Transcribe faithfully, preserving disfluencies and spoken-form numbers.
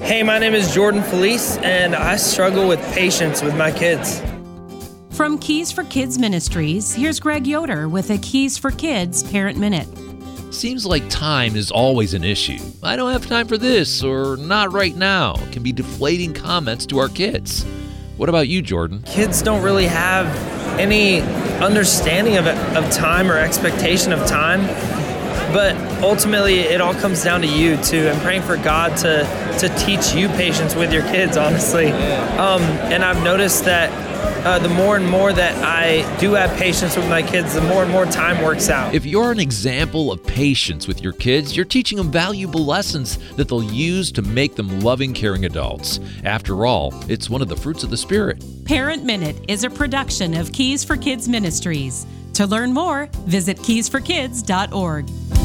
Hey, my name is Jordan Felice, and I struggle with patience with my kids. From Keys for Kids Ministries, here's Greg Yoder with a Keys for Kids Parent Minute. Seems like time is always an issue. I don't have time for this, or not right now. It can be deflating comments to our kids. What about you, Jordan? Kids don't really have any understanding of, of time or expectation of time, but ultimately it all comes down to you too, and praying for God to, to teach you patience with your kids, honestly. Um, and I've noticed that Uh, the more and more that I do have patience with my kids, the more and more time works out. If you're an example of patience with your kids, you're teaching them valuable lessons that they'll use to make them loving, caring adults. After all, it's one of the fruits of the Spirit. Parent Minute is a production of Keys for Kids Ministries. To learn more, visit keys for kids dot org.